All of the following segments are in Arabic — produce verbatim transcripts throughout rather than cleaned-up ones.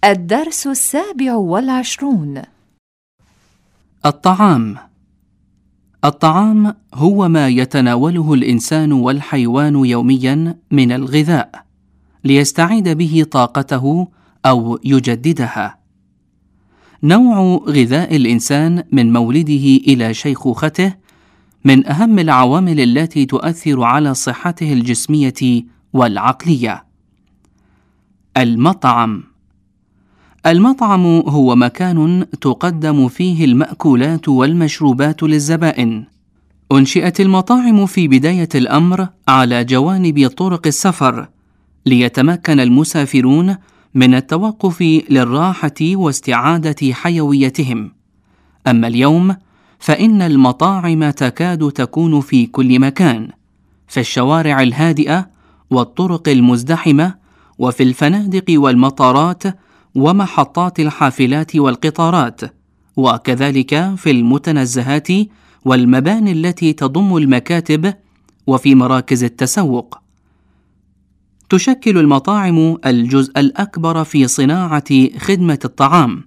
الدرس السابع والعشرون. الطعام. الطعام هو ما يتناوله الإنسان والحيوان يوميا من الغذاء ليستعيد به طاقته أو يجددها. نوع غذاء الإنسان من مولده إلى شيخوخته من أهم العوامل التي تؤثر على صحته الجسمية والعقلية. المطعم. المطعم هو مكان تقدم فيه المأكولات والمشروبات للزبائن. أنشئت المطاعم في بداية الأمر على جوانب طرق السفر ليتمكن المسافرون من التوقف للراحة واستعادة حيويتهم. أما اليوم فإن المطاعم تكاد تكون في كل مكان، في الشوارع الهادئة والطرق المزدحمة، وفي الفنادق والمطارات ومحطات الحافلات والقطارات، وكذلك في المتنزهات والمباني التي تضم المكاتب وفي مراكز التسوق. تشكل المطاعم الجزء الأكبر في صناعة خدمة الطعام،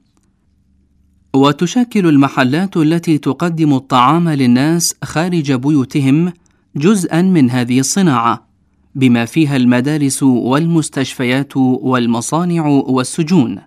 وتشكل المحلات التي تقدم الطعام للناس خارج بيوتهم جزءا من هذه الصناعة، بما فيها المدارس والمستشفيات والمصانع والسجون.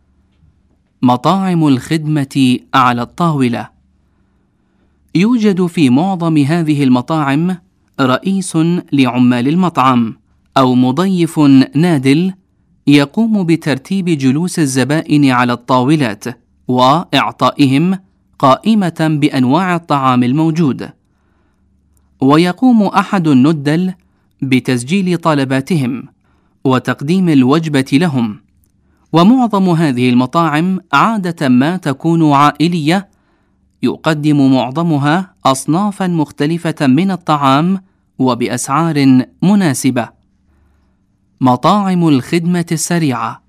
مطاعم الخدمة على الطاولة. يوجد في معظم هذه المطاعم رئيس لعمال المطعم أو مضيف نادل يقوم بترتيب جلوس الزبائن على الطاولات وإعطائهم قائمة بأنواع الطعام الموجود، ويقوم أحد الندل بتسجيل طلباتهم وتقديم الوجبة لهم. ومعظم هذه المطاعم عادة ما تكون عائلية، يقدم معظمها أصنافا مختلفة من الطعام وبأسعار مناسبة. مطاعم الخدمة السريعة.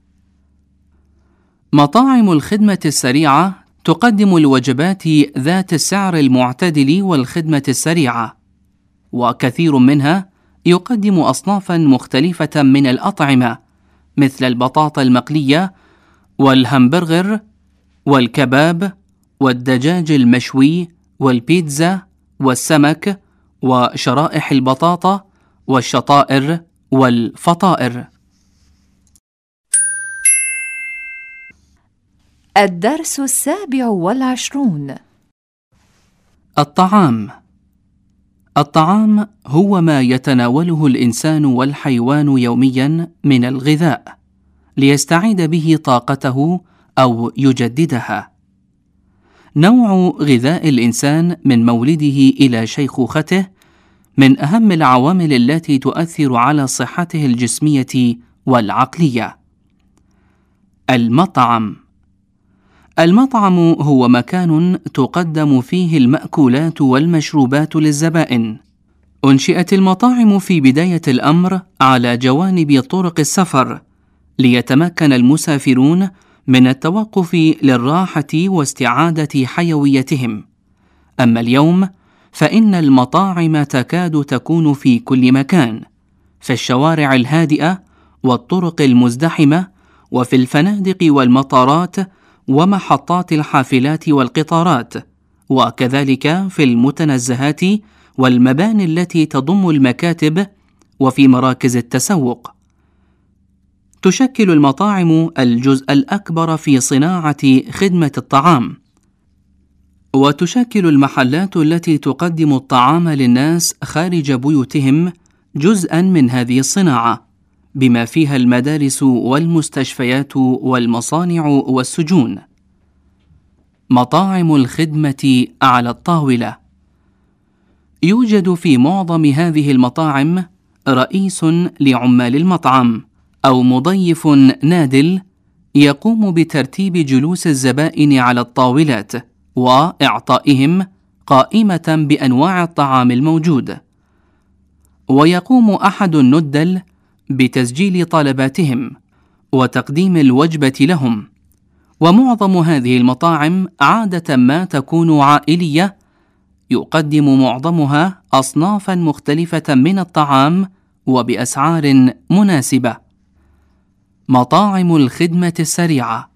مطاعم الخدمة السريعة تقدم الوجبات ذات السعر المعتدل والخدمة السريعة، وكثير منها يقدم أصنافا مختلفة من الأطعمة مثل البطاطا المقلية والهمبرغر والكباب والدجاج المشوي والبيتزا والسمك وشرائح البطاطا والشطائر والفطائر. الدرس السابع والعشرون. الطعام. الطعام هو ما يتناوله الإنسان والحيوان يوميا من الغذاء ليستعيد به طاقته أو يجددها. نوع غذاء الإنسان من مولده إلى شيخوخته من أهم العوامل التي تؤثر على صحته الجسمية والعقلية. المطعم. المطعم هو مكان تقدم فيه المأكولات والمشروبات للزبائن. أنشئت المطاعم في بداية الأمر على جوانب طرق السفر ليتمكن المسافرون من التوقف للراحة واستعادة حيويتهم. أما اليوم فإن المطاعم تكاد تكون في كل مكان، في الشوارع الهادئة والطرق المزدحمة، وفي الفنادق والمطارات ومحطات الحافلات والقطارات، وكذلك في المتنزهات والمباني التي تضم المكاتب وفي مراكز التسوق. تشكل المطاعم الجزء الأكبر في صناعة خدمة الطعام، وتشكل المحلات التي تقدم الطعام للناس خارج بيوتهم جزءا من هذه الصناعة، بما فيها المدارس والمستشفيات والمصانع والسجون. مطاعم الخدمة على الطاولة. يوجد في معظم هذه المطاعم رئيس لعمال المطعم أو مضيف نادل يقوم بترتيب جلوس الزبائن على الطاولات وإعطائهم قائمة بأنواع الطعام الموجود، ويقوم أحد الندل بتسجيل طلباتهم وتقديم الوجبة لهم. ومعظم هذه المطاعم عادة ما تكون عائلية، يقدم معظمها أصنافا مختلفة من الطعام وبأسعار مناسبة. مطاعم الخدمة السريعة.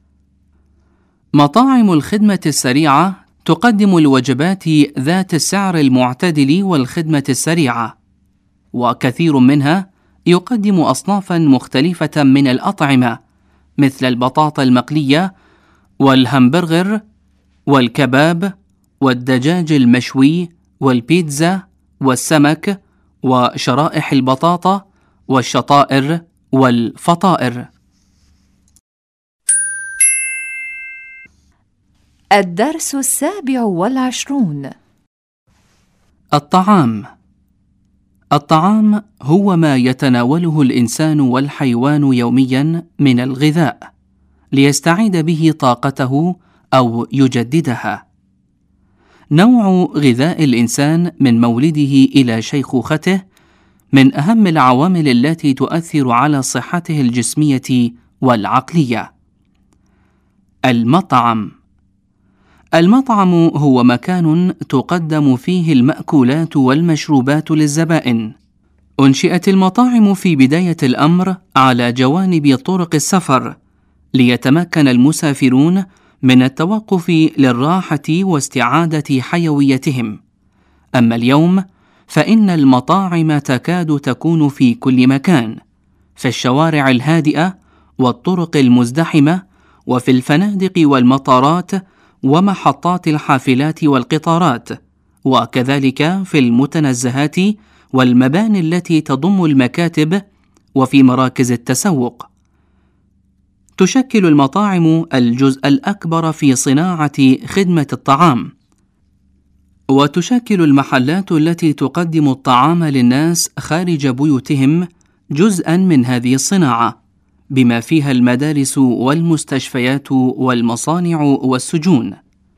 مطاعم الخدمة السريعة تقدم الوجبات ذات السعر المعتدل والخدمة السريعة، وكثير منها يقدم أصنافا مختلفة من الأطعمة مثل البطاطا المقلية والهمبرغر والكباب والدجاج المشوي والبيتزا والسمك وشرائح البطاطا والشطائر والفطائر. الدرس السابع والعشرون. الطعام. الطعام هو ما يتناوله الإنسان والحيوان يوميا من الغذاء ليستعيد به طاقته أو يجددها. نوع غذاء الإنسان من مولده إلى شيخوخته من أهم العوامل التي تؤثر على صحته الجسمية والعقلية. المطعم. المطعم هو مكان تقدم فيه المأكولات والمشروبات للزبائن. أنشئت المطاعم في بداية الأمر على جوانب طرق السفر ليتمكن المسافرون من التوقف للراحة واستعادة حيويتهم. أما اليوم فإن المطاعم تكاد تكون في كل مكان، في الشوارع الهادئة والطرق المزدحمة، وفي الفنادق والمطارات ومحطات الحافلات والقطارات، وكذلك في المتنزهات والمباني التي تضم المكاتب وفي مراكز التسوق. تشكل المطاعم الجزء الأكبر في صناعة خدمة الطعام، وتشكل المحلات التي تقدم الطعام للناس خارج بيوتهم جزءا من هذه الصناعة، بما فيها المدارس والمستشفيات والمصانع والسجون.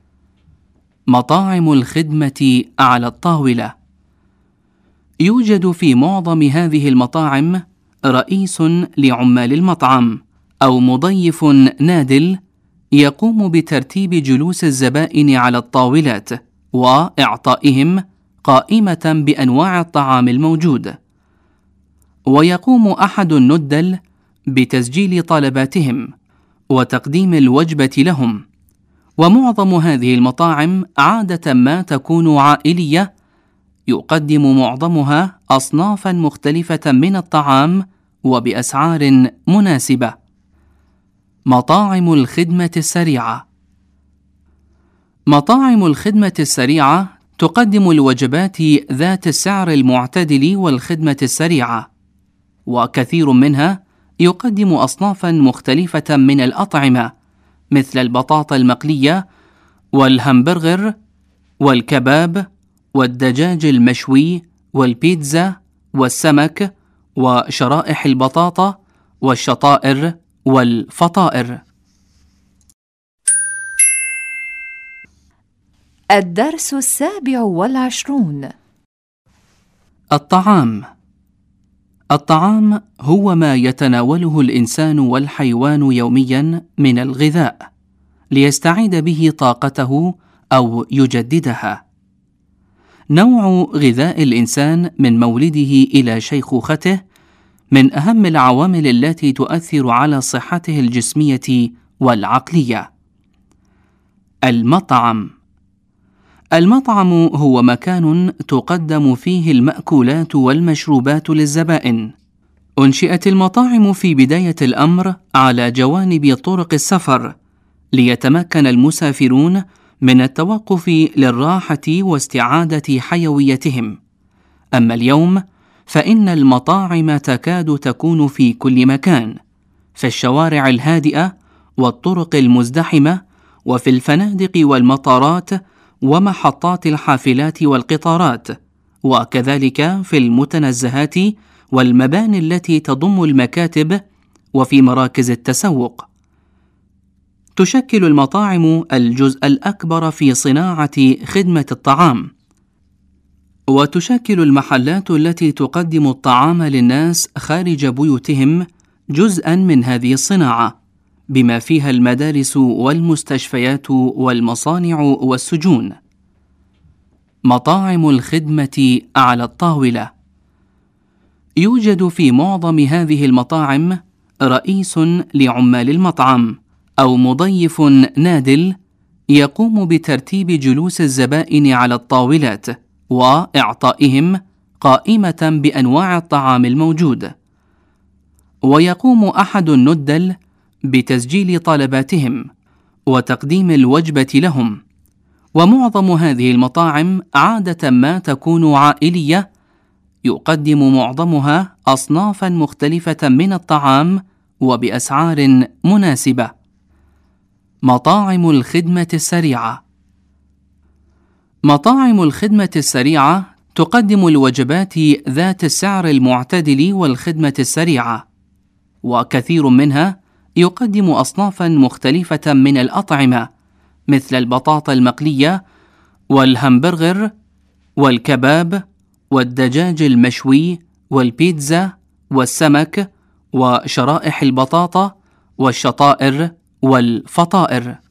مطاعم الخدمة على الطاولة. يوجد في معظم هذه المطاعم رئيس لعمال المطعم أو مضيف نادل يقوم بترتيب جلوس الزبائن على الطاولات وإعطائهم قائمة بأنواع الطعام الموجود، ويقوم أحد الندل بتسجيل طلباتهم وتقديم الوجبة لهم. ومعظم هذه المطاعم عادة ما تكون عائلية، يقدم معظمها أصنافا مختلفة من الطعام وبأسعار مناسبة. مطاعم الخدمة السريعة. مطاعم الخدمة السريعة تقدم الوجبات ذات السعر المعتدل والخدمة السريعة، وكثير منها يقدم أصنافا مختلفة من الأطعمة مثل البطاطا المقلية والهمبرغر والكباب والدجاج المشوي والبيتزا والسمك وشرائح البطاطا والشطائر والفطائر. الدرس السابع والعشرون. الطعام. الطعام هو ما يتناوله الإنسان والحيوان يوميا من الغذاء ليستعيد به طاقته أو يجددها. نوع غذاء الإنسان من مولده إلى شيخوخته من أهم العوامل التي تؤثر على صحته الجسمية والعقلية. المطعم. المطعم هو مكان تقدم فيه المأكولات والمشروبات للزبائن. أنشئت المطاعم في بداية الأمر على جوانب طرق السفر ليتمكن المسافرون من التوقف للراحة واستعادة حيويتهم. أما اليوم فإن المطاعم تكاد تكون في كل مكان، في الشوارع الهادئة والطرق المزدحمة، وفي الفنادق والمطارات ومحطات الحافلات والقطارات، وكذلك في المتنزهات والمباني التي تضم المكاتب وفي مراكز التسوق. تشكل المطاعم الجزء الأكبر في صناعة خدمة الطعام، وتشكل المحلات التي تقدم الطعام للناس خارج بيوتهم جزءا من هذه الصناعة، بما فيها المدارس والمستشفيات والمصانع والسجون. مطاعم الخدمة على الطاولة. يوجد في معظم هذه المطاعم رئيس لعمال المطعم أو مضيف نادل يقوم بترتيب جلوس الزبائن على الطاولات وإعطائهم قائمة بأنواع الطعام الموجود. ويقوم أحد الندل بتسجيل طلباتهم وتقديم الوجبة لهم. ومعظم هذه المطاعم عادة ما تكون عائلية، يقدم معظمها أصنافا مختلفة من الطعام وبأسعار مناسبة. مطاعم الخدمة السريعة. مطاعم الخدمة السريعة تقدم الوجبات ذات السعر المعتدل والخدمة السريعة، وكثير منها يقدم أصنافا مختلفة من الأطعمة مثل البطاطا المقلية والهمبرغر والكباب والدجاج المشوي والبيتزا والسمك وشرائح البطاطا والشطائر والفطائر.